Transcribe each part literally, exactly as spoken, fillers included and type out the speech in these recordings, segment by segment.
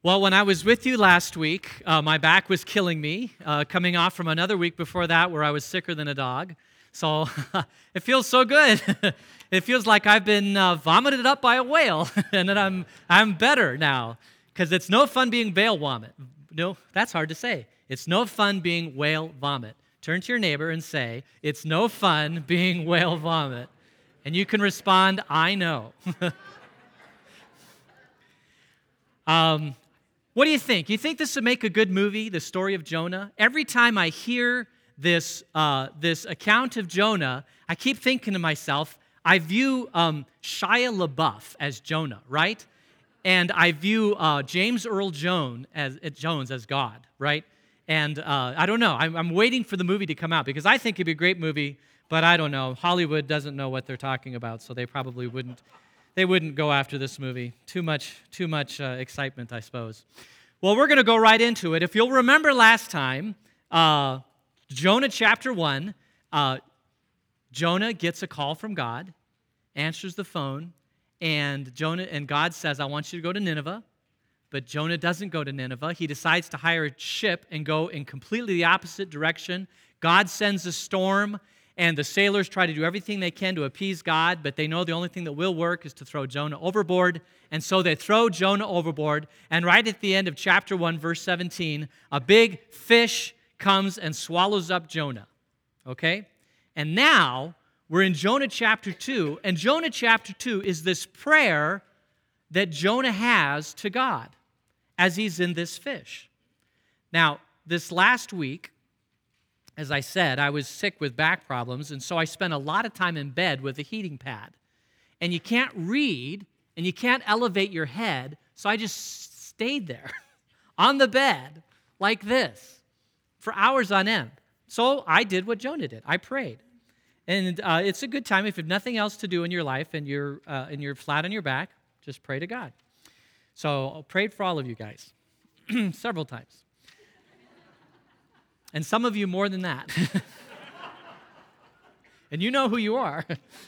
Well, when I was with you last week, uh, my back was killing me, uh, coming off from another week before that where I was sicker than a dog. So it feels so good. It feels like I've been uh, vomited up by a whale, and that I'm I'm better now. Because it's no fun being whale vomit. No, that's hard to say. It's no fun being whale vomit. Turn to your neighbor and say, "It's no fun being whale vomit," and you can respond, "I know." um. What do you think? You think this would make a good movie, the story of Jonah? Every time I hear this uh, this account of Jonah, I keep thinking to myself, I view um, Shia LaBeouf as Jonah, right? And I view uh, James Earl Jones as, uh, Jones as God, right? And uh, I don't know. I'm, I'm waiting for the movie to come out because I think it'd be a great movie, but I don't know. Hollywood doesn't know what they're talking about, so they probably wouldn't. They wouldn't go after this movie. Too much, too much uh, excitement, I suppose. Well, we're going to go right into it. If you'll remember last time, uh, Jonah chapter one, uh, Jonah gets a call from God, answers the phone, and Jonah and God says, "I want you to go to Nineveh." But Jonah doesn't go to Nineveh. He decides to hire a ship and go in completely the opposite direction. God sends a storm. And the sailors try to do everything they can to appease God, but they know the only thing that will work is to throw Jonah overboard. And so they throw Jonah overboard. And right at the end of chapter one, verse seventeen, a big fish comes and swallows up Jonah. Okay? And now we're in Jonah chapter two. And Jonah chapter two is this prayer that Jonah has to God as he's in this fish. Now, this last week, as I said, I was sick with back problems, and so I spent a lot of time in bed with a heating pad. And you can't read, and you can't elevate your head, so I just stayed there on the bed like this for hours on end. So I did what Jonah did. I prayed. And uh, it's a good time if you have nothing else to do in your life and you're, uh, and you're flat on your back, just pray to God. So I prayed for all of you guys several times. And some of you more than that. And you know who you are.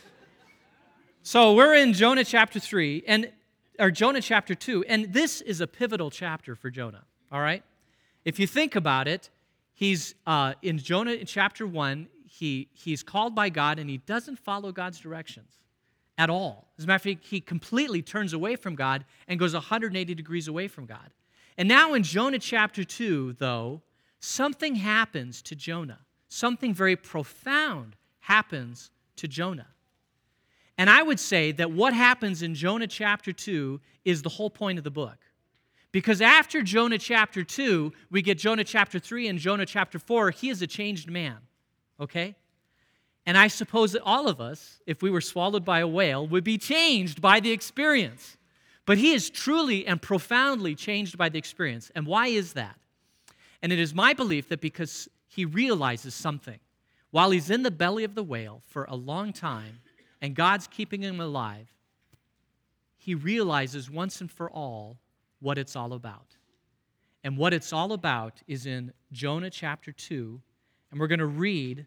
So we're in Jonah chapter three, and or Jonah chapter two, and this is a pivotal chapter for Jonah, all right? If you think about it, he's uh, in Jonah in chapter one, he, he's called by God, and he doesn't follow God's directions at all. As a matter of fact, he completely turns away from God and goes one hundred eighty degrees away from God. And now in Jonah chapter two, though, something happens to Jonah. Something very profound happens to Jonah. And I would say that what happens in Jonah chapter two is the whole point of the book. Because after Jonah chapter two, we get Jonah chapter three and Jonah chapter four. He is a changed man, okay? And I suppose that all of us, if we were swallowed by a whale, would be changed by the experience. But he is truly and profoundly changed by the experience. And why is that? And it is my belief that because he realizes something, while he's in the belly of the whale for a long time, and God's keeping him alive, he realizes once and for all what it's all about. And what it's all about is in Jonah chapter two, and we're going to read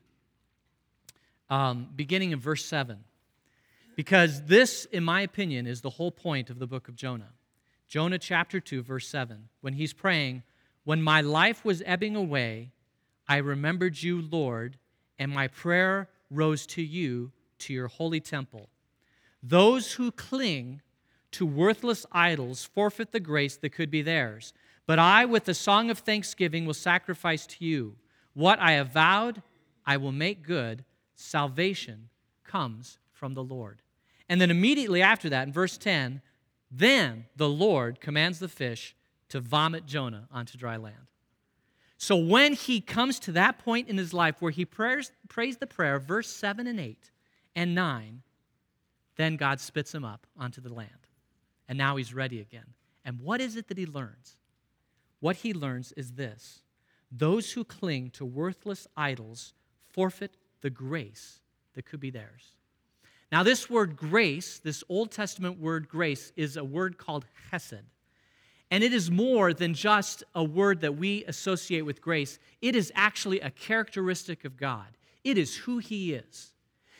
um, beginning in verse seven. Because this, in my opinion, is the whole point of the book of Jonah. Jonah chapter two, verse seven, when he's praying, "When my life was ebbing away, I remembered you, Lord, and my prayer rose to you, to your holy temple. Those who cling to worthless idols forfeit the grace that could be theirs. But I, with the song of thanksgiving, will sacrifice to you. What I have vowed, I will make good. Salvation comes from the Lord." And then immediately after that, in verse ten, then the Lord commands the fish to vomit Jonah onto dry land. So when he comes to that point in his life where he prayers, prays the prayer, verse seven and eight and nine, then God spits him up onto the land. And now he's ready again. And what is it that he learns? What he learns is this: those who cling to worthless idols forfeit the grace that could be theirs. Now this word grace, this Old Testament word grace, is a word called chesed. And it is more than just a word that we associate with grace. It is actually a characteristic of God. It is who he is.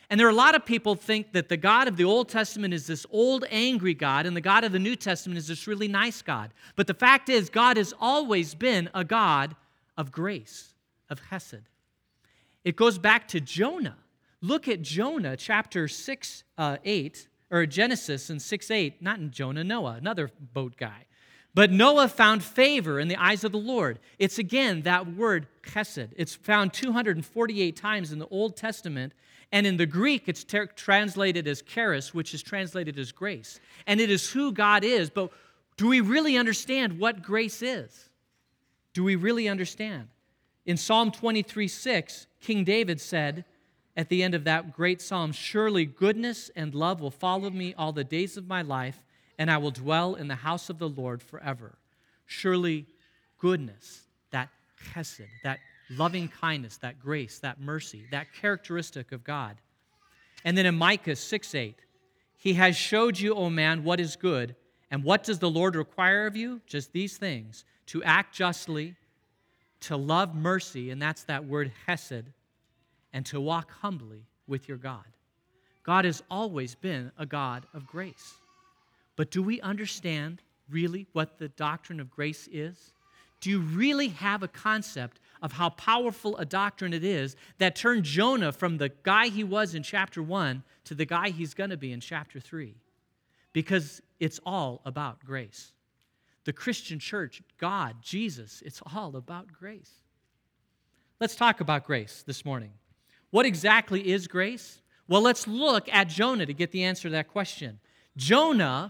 And there are a lot of people think that the God of the Old Testament is this old, angry God, and the God of the New Testament is this really nice God. But the fact is, God has always been a God of grace, of chesed. It goes back to Jonah. Look at Jonah, chapter six, uh, eight, or Genesis in six eight, not in Jonah, Noah, another boat guy. But Noah found favor in the eyes of the Lord. It's again that word chesed. It's found two hundred forty-eight times in the Old Testament, and in the Greek it's ter- translated as charis, which is translated as grace. And it is who God is, but do we really understand what grace is? Do we really understand? In Psalm twenty-three six, King David said at the end of that great psalm, "Surely goodness and love will follow me all the days of my life, and I will dwell in the house of the Lord forever." Surely goodness, that chesed, that loving kindness, that grace, that mercy, that characteristic of God. And then in Micah six eight, "He has showed you, O man, what is good, and what does the Lord require of you? Just these things, to act justly, to love mercy," and that's that word chesed, "and to walk humbly with your God." God has always been a God of grace. But do we understand really what the doctrine of grace is? Do you really have a concept of how powerful a doctrine it is that turned Jonah from the guy he was in chapter one to the guy he's going to be in chapter three? Because it's all about grace. The Christian church, God, Jesus, it's all about grace. Let's talk about grace this morning. What exactly is grace? Well, let's look at Jonah to get the answer to that question. Jonah,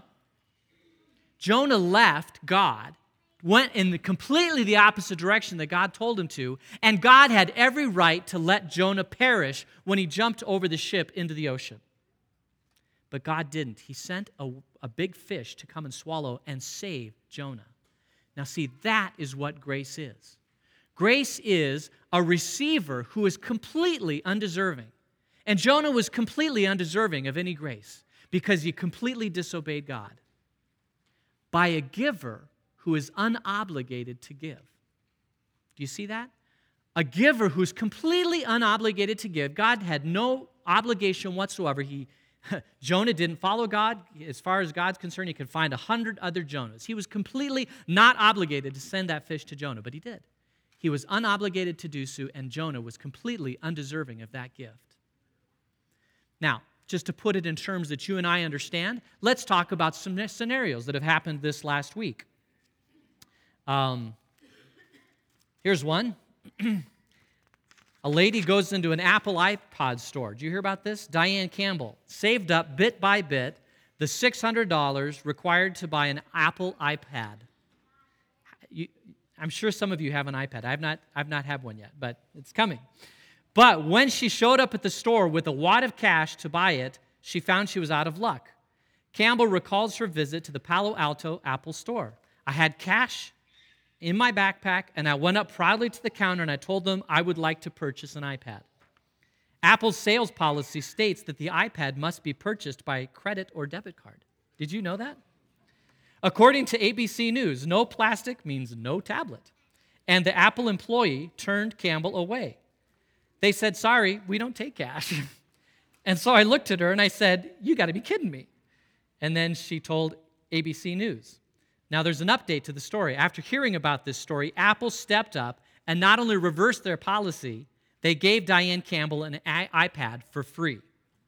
Jonah left God, went in the, completely the opposite direction that God told him to, and God had every right to let Jonah perish when he jumped over the ship into the ocean. But God didn't. He sent a, a big fish to come and swallow and save Jonah. Now see, that is what grace is. Grace is a receiver who is completely undeserving. And Jonah was completely undeserving of any grace because he completely disobeyed God. By a giver who is unobligated to give. Do you see that? A giver who's completely unobligated to give. God had no obligation whatsoever. He, Jonah didn't follow God. As far as God's concerned, he could find a hundred other Jonahs. He was completely not obligated to send that fish to Jonah, but he did. He was unobligated to do so, and Jonah was completely undeserving of that gift. Now, just to put it in terms that you and I understand, let's talk about some scenarios that have happened this last week. Um, here's one. A lady goes into an Apple iPod store. Did you hear about this? Diane Campbell saved up bit by bit the six hundred dollars required to buy an Apple iPad. You, I'm sure some of you have an iPad. I've not, I've not had one yet, but it's coming. But when she showed up at the store with a wad of cash to buy it, she found she was out of luck. Campbell recalls her visit to the Palo Alto Apple store. "I had cash in my backpack, and I went up proudly to the counter and I told them I would like to purchase an iPad. Apple's sales policy states that the iPad must be purchased by credit or debit card. Did you know that? According to A B C News, no plastic means no tablet. And the Apple employee turned Campbell away. They said, "Sorry, we don't take cash." And so I looked at her and I said, "You got to be kidding me." And then she told A B C News. Now, there's an update to the story. After hearing about this story, Apple stepped up and not only reversed their policy, they gave Diane Campbell an iPad for free.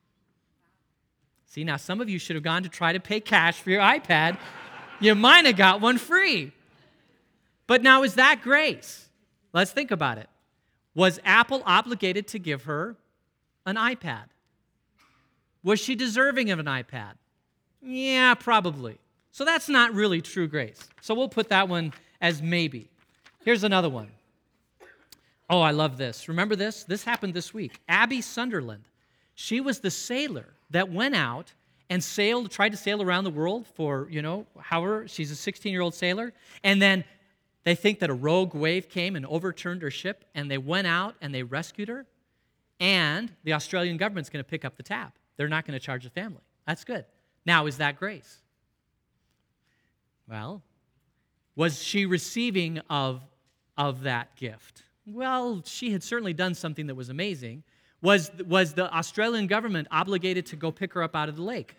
See, now some of you should have gone to try to pay cash for your iPad. You might have got one free. But now, is that grace? Let's think about it. Was Apple obligated to give her an iPad? Was she deserving of an iPad? Yeah, probably. So that's not really true grace. So we'll put that one as maybe. Here's another one. Oh, I love this. Remember this? This happened this week. Abby Sunderland. She was the sailor that went out and sailed, tried to sail around the world for, you know, however, she's a sixteen-year-old sailor. And then they think that a rogue wave came and overturned her ship, and they went out and they rescued her. And the Australian government's going to pick up the tab. They're not going to charge the family. That's good. Now, is that grace? Well, was she receiving of, of that gift? Well, she had certainly done something that was amazing. Was, was the Australian government obligated to go pick her up out of the lake?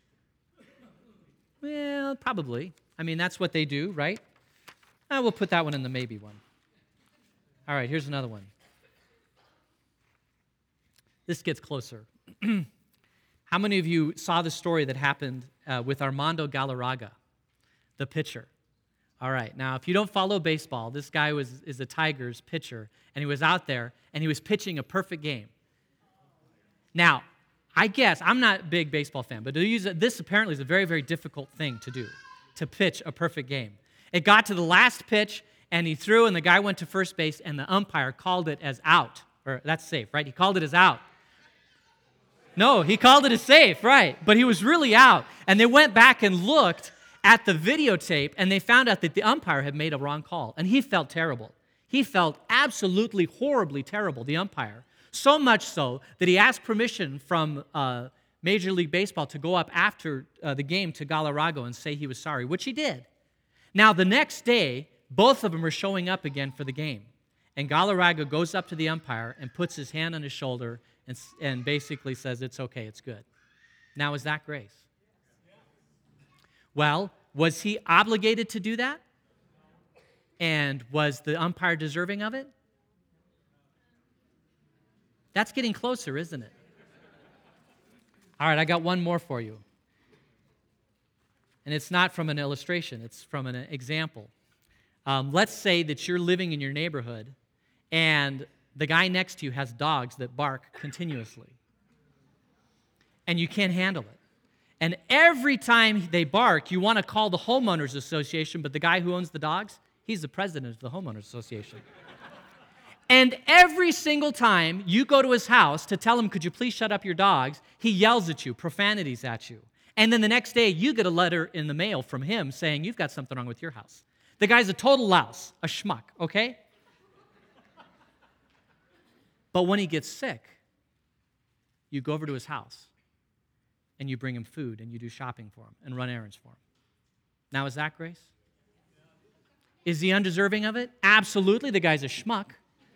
Well, probably. I mean, that's what they do, right? Uh, we'll put that one in the maybe one. All right, here's another one. This gets closer. How many of you saw the story that happened uh, with Armando Galarraga, the pitcher? All right, now if you don't follow baseball, this guy was is a Tigers pitcher, and he was out there, and he was pitching a perfect game. Now, I guess, I'm not a big baseball fan, but to use it, this apparently is a very, very difficult thing to do, to pitch a perfect game. It got to the last pitch, and he threw, and the guy went to first base, and the umpire called it as out. Or that's safe, right? He called it as out. No, he called it as safe, right. But he was really out. And they went back and looked at the videotape, and they found out that the umpire had made a wrong call, and he felt terrible. He felt absolutely horribly terrible, the umpire. So much so that he asked permission from uh, Major League Baseball to go up after uh, the game to Galarraga and say he was sorry, which he did. Now, the next day, both of them are showing up again for the game. And Galarraga goes up to the umpire and puts his hand on his shoulder and, and basically says, it's okay, it's good. Now, is that grace? Well, was he obligated to do that? And was the umpire deserving of it? That's getting closer, isn't it? All right, I got one more for you. And it's not from an illustration, it's from an example. Um, let's say that you're living in your neighborhood and the guy next to you has dogs that bark continuously. And you can't handle it. And every time they bark, you want to call the homeowners association, but the guy who owns the dogs, he's the president of the homeowners association. And every single time you go to his house to tell him, could you please shut up your dogs, he yells at you, profanities at you. And then the next day, you get a letter in the mail from him saying, you've got something wrong with your house. The guy's a total louse, a schmuck, okay? But when he gets sick, you go over to his house and you bring him food and you do shopping for him and run errands for him. Now, is that grace? Is he undeserving of it? Absolutely, the guy's a schmuck.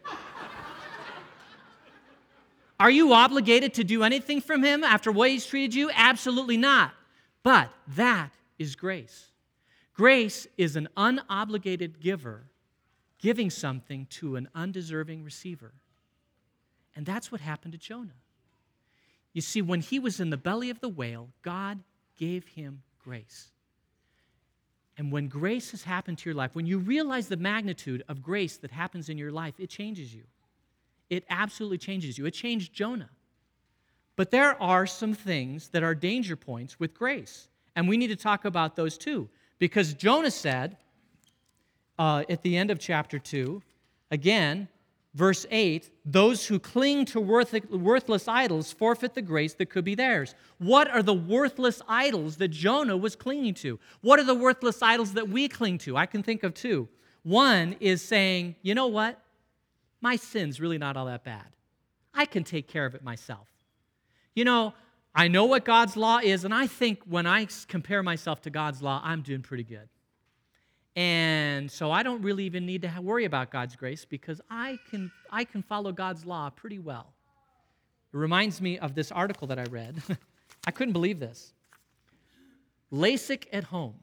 Are you obligated to do anything from him after what he's treated you? Absolutely not. But that is grace. Grace is an unobligated giver giving something to an undeserving receiver. And that's what happened to Jonah. You see, when he was in the belly of the whale, God gave him grace. And when grace has happened to your life, when you realize the magnitude of grace that happens in your life, it changes you. It absolutely changes you. It changed Jonah. But there are some things that are danger points with grace. And we need to talk about those too. Because Jonah said uh, at the end of chapter two, again, verse eight, those who cling to worth, worthless idols forfeit the grace that could be theirs. What are the worthless idols that Jonah was clinging to? What are the worthless idols that we cling to? I can think of two. One is saying, you know what? My sin's really not all that bad. I can take care of it myself. You know, I know what God's law is, and I think when I compare myself to God's law, I'm doing pretty good. And so I don't really even need to worry about God's grace because I can, I can follow God's law pretty well. It reminds me of this article that I read. I couldn't believe this. LASIK at home.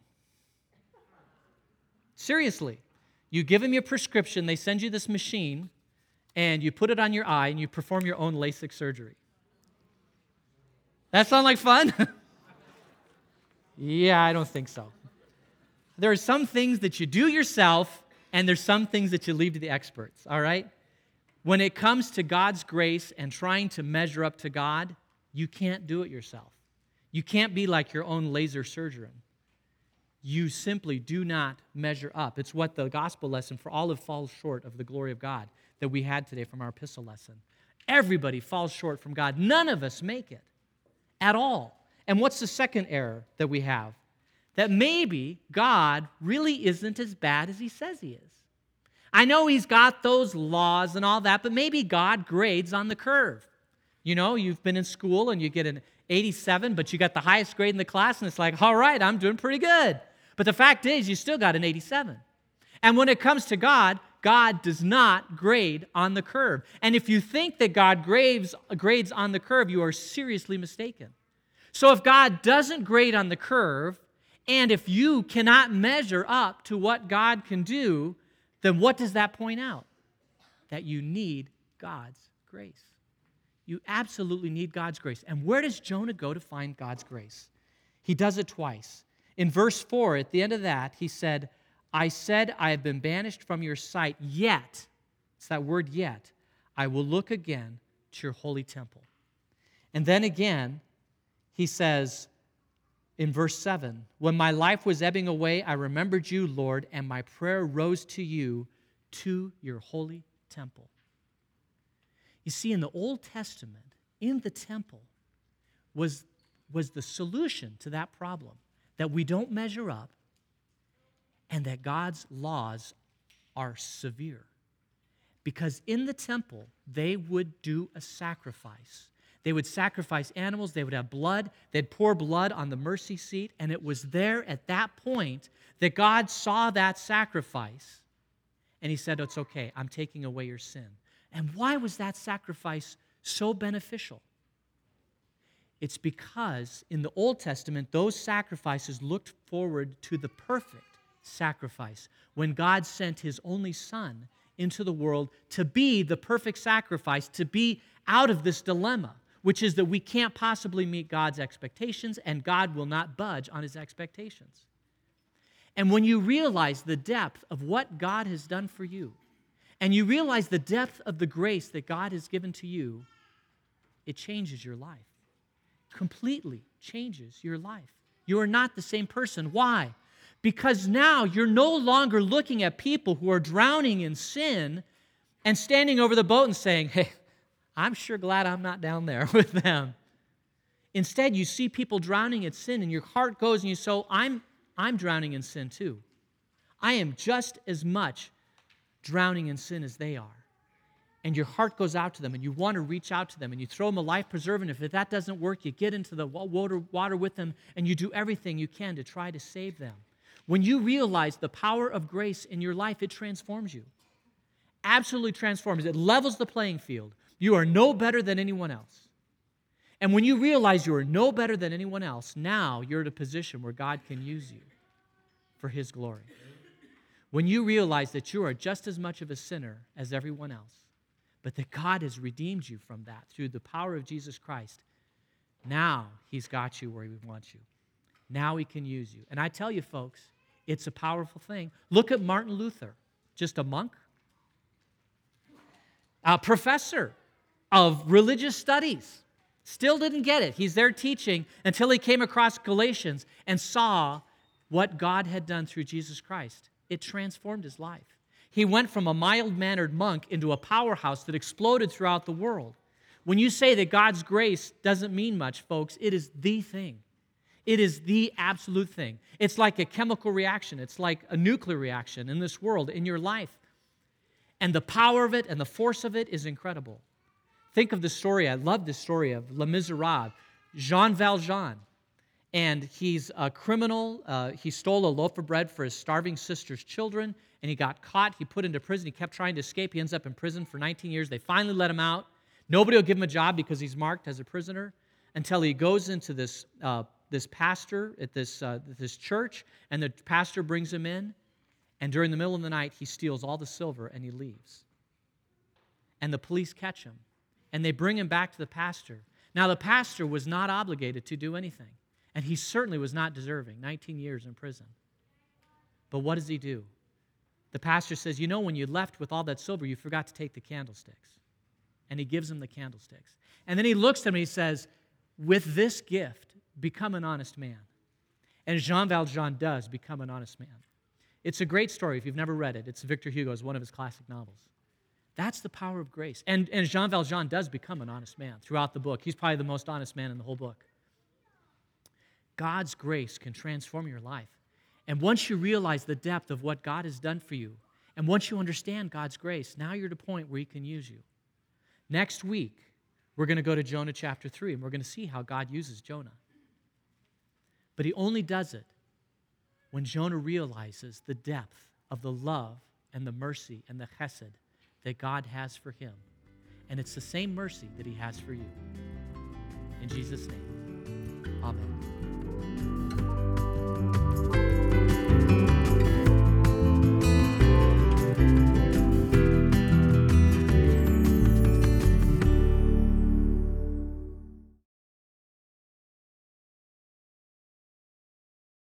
Seriously. You give them your prescription, they send you this machine, and you put it on your eye, and you perform your own LASIK surgery. That sound like fun? Yeah, I don't think so. There are some things that you do yourself, and there's some things that you leave to the experts, all right? When it comes to God's grace and trying to measure up to God, you can't do it yourself. You can't be like your own laser surgeon. You simply do not measure up. It's what the gospel lesson for all of falls short of the glory of God that we had today from our epistle lesson. Everybody falls short from God. None of us make it at all. And what's the second error that we have? That maybe God really isn't as bad as he says he is. I know he's got those laws and all that, but maybe God grades on the curve. You know, you've been in school and you get an eighty-seven, but you got the highest grade in the class, and it's like, all right, I'm doing pretty good. But the fact is, you still got an eighty-seven. And when it comes to God, God does not grade on the curve. And if you think that God grades, grades on the curve, you are seriously mistaken. So if God doesn't grade on the curve, and if you cannot measure up to what God can do, then what does that point out? That you need God's grace. You absolutely need God's grace. And where does Jonah go to find God's grace? He does it twice. In verse four, at the end of that, he said, I said, I have been banished from your sight, yet, it's that word yet, I will look again to your holy temple. And then again, he says in verse seven, when my life was ebbing away, I remembered you, Lord, and my prayer rose to you, to your holy temple. You see, in the Old Testament, in the temple, was, was the solution to that problem, that we don't measure up, and that God's laws are severe. Because in the temple, they would do a sacrifice. They would sacrifice animals, they would have blood, they'd pour blood on the mercy seat, and it was there at that point that God saw that sacrifice, and he said, it's okay, I'm taking away your sin. And why was that sacrifice so beneficial? It's because in the Old Testament, those sacrifices looked forward to the perfect sacrifice when God sent his only Son into the world to be the perfect sacrifice, to be out of this dilemma, which is that we can't possibly meet God's expectations and God will not budge on his expectations. And when you realize the depth of what God has done for you, and you realize the depth of the grace that God has given to you, it changes your life. Completely changes your life. You are not the same person. Why? Because now you're no longer looking at people who are drowning in sin and standing over the boat and saying, hey, I'm sure glad I'm not down there with them. Instead, you see people drowning in sin and your heart goes and you say, I'm, I'm drowning in sin too. I am just as much drowning in sin as they are. And your heart goes out to them and you want to reach out to them and you throw them a life preserver, and if that doesn't work, you get into the water, water with them and you do everything you can to try to save them. When you realize the power of grace in your life, it transforms you. Absolutely transforms. It levels the playing field. You are no better than anyone else. And when you realize you are no better than anyone else, now you're in a position where God can use you for his glory. When you realize that you are just as much of a sinner as everyone else, but that God has redeemed you from that through the power of Jesus Christ, now he's got you where he wants you. Now he can use you. And I tell you, folks, it's a powerful thing. Look at Martin Luther, just a monk, a professor of religious studies. Still didn't get it. He's there teaching until he came across Galatians and saw what God had done through Jesus Christ. It transformed his life. He went from a mild-mannered monk into a powerhouse that exploded throughout the world. When you say that God's grace doesn't mean much, folks, it is the thing. It is the absolute thing. It's like a chemical reaction. It's like a nuclear reaction in this world, in your life. And the power of it and the force of it is incredible. Think of the story, I love this story of Les Miserables, Jean Valjean. And he's a criminal. Uh, he stole a loaf of bread for his starving sister's children, and he got caught. He put into prison. He kept trying to escape. He ends up in prison for nineteen years. They finally let him out. Nobody will give him a job because he's marked as a prisoner until he goes into this, uh, this pastor at this, uh, this church, and the pastor brings him in, and during the middle of the night, he steals all the silver and he leaves. And the police catch him, and they bring him back to the pastor. Now, the pastor was not obligated to do anything. And he certainly was not deserving, nineteen years in prison. But what does he do? The pastor says, you know, when you left with all that silver, you forgot to take the candlesticks. And he gives him the candlesticks. And then he looks at him and he says, with this gift, become an honest man. And Jean Valjean does become an honest man. It's a great story if you've never read it. It's Victor Hugo's, one of his classic novels. That's the power of grace. And, and Jean Valjean does become an honest man throughout the book. He's probably the most honest man in the whole book. God's grace can transform your life. And once you realize the depth of what God has done for you, and once you understand God's grace, now you're at a point where he can use you. Next week, we're going to go to Jonah chapter three, and we're going to see how God uses Jonah. But he only does it when Jonah realizes the depth of the love and the mercy and the chesed that God has for him. And it's the same mercy that he has for you. In Jesus' name, amen.